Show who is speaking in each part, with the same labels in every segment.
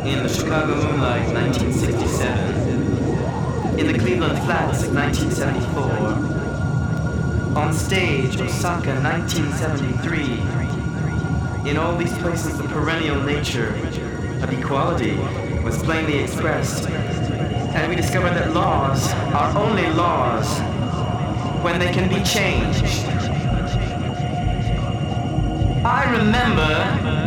Speaker 1: in the Chicago Moonlight 1967, in the Cleveland Flats 1974, on stage Osaka 1973. In all these places the perennial nature of equality was plainly expressed, and we discovered that laws are only laws when they can be changed. I remember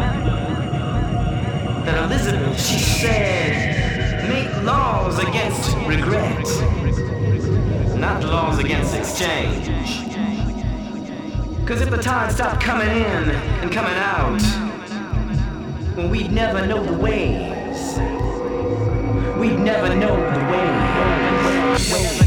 Speaker 1: that Elizabeth, she said, make laws against regret, not laws against exchange. Cause if the tide stopped coming in and coming out, well, we'd never know the ways. We'd never know the ways.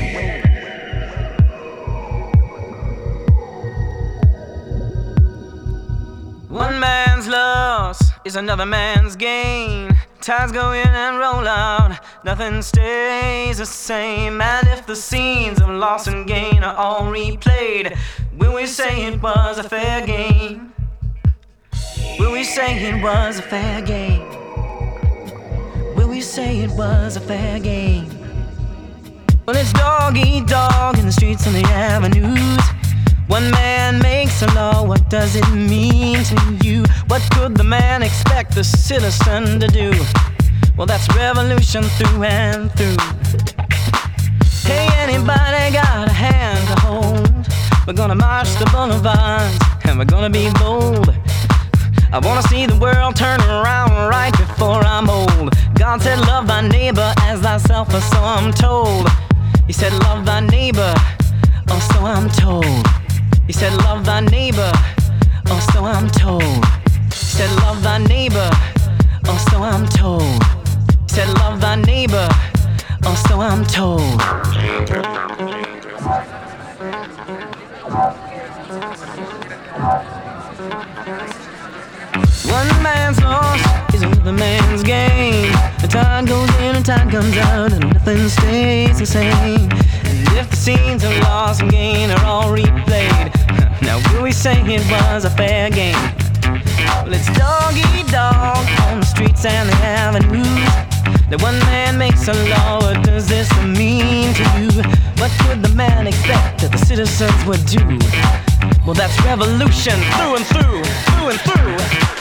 Speaker 1: One man's loss is another man's gain. Tides go in and roll out, nothing stays the same. And if the scenes of loss and gain are all replayed, will we say it was a fair game? Will we say it was a fair game? Will we say it was a fair game? Well, it's dog eat dog in the streets and the avenues. One man makes a law, what does it mean to you? What could the man expect the citizen to do? Well, that's revolution through and through. Hey, anybody got a hand to hold? We're gonna march the boulevards and we're gonna be bold. I wanna see the world turn around right before I'm old. God said love thy neighbor as thyself, or so I'm told. He said love thy neighbor, or so I'm told. He said love thy neighbor, or so I'm told. He said love thy neighbor, or so I'm told. He said love thy neighbor, or so I'm told. One man's loss is another man's gain. The tide goes in and tide comes out, and nothing stays the same. And if the scenes of loss and gain are all replayed, now will we say it was a fair game? Well, it's dog eat dog on the streets and the avenues. That one man makes a law, what does this mean to you? What could the man expect that the citizens would do? Well, that's revolution through and through, through and through.